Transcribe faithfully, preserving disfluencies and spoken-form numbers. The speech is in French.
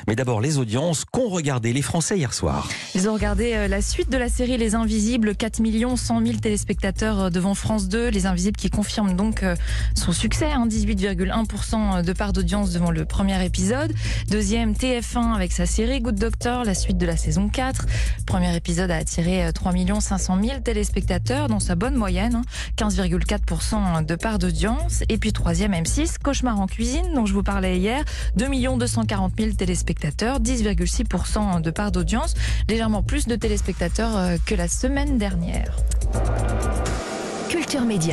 Mais d'abord, les audiences qu'ont regardé les Français hier soir. Ils ont regardé la suite de la série Les Invisibles, quatre millions cent mille téléspectateurs devant France deux. Les Invisibles qui confirment donc son succès, hein, dix-huit virgule un pour cent de part d'audience devant le premier épisode. Deuxième, T F un avec sa série Good Doctor, la suite de la saison quatre. Le premier épisode a attiré trois millions cinq cent mille téléspectateurs dans sa bonne moyenne, hein, quinze virgule quatre pour cent de part d'audience. Et puis troisième, M six, Cauchemar en cuisine, dont je vous parlais hier, deux millions deux cent quarante mille téléspectateurs, dix virgule six pour cent de part d'audience, légèrement plus de téléspectateurs que la semaine dernière. Culture Média.